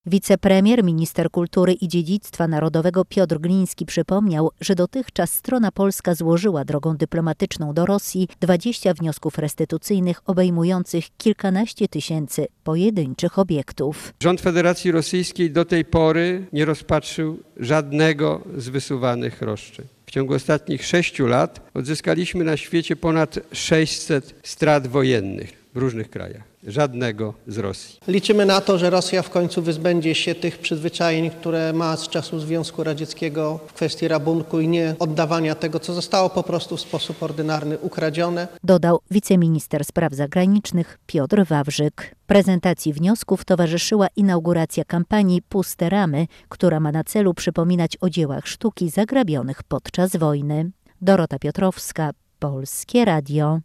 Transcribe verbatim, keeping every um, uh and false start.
Wicepremier, minister kultury i dziedzictwa narodowego Piotr Gliński przypomniał, że dotychczas strona polska złożyła drogą dyplomatyczną do Rosji dwadzieścia wniosków restytucyjnych obejmujących kilkanaście tysięcy pojedynczych obiektów. Rząd Federacji Rosyjskiej do tej pory nie rozpatrzył żadnego z wysuwanych roszczeń. W ciągu ostatnich sześciu lat odzyskaliśmy na świecie ponad sześćset strat wojennych w różnych krajach. Żadnego z Rosji. Liczymy na to, że Rosja w końcu wyzbędzie się tych przyzwyczajeń, które ma z czasów Związku Radzieckiego w kwestii rabunku i nie oddawania tego, co zostało po prostu w sposób ordynarny ukradzione. Dodał wiceminister spraw zagranicznych Piotr Wawrzyk. Prezentacji wniosków towarzyszyła inauguracja kampanii Puste ramy, która ma na celu przypominać o dziełach sztuki zagrabionych podczas wojny. Dorota Piotrowska, Polskie Radio.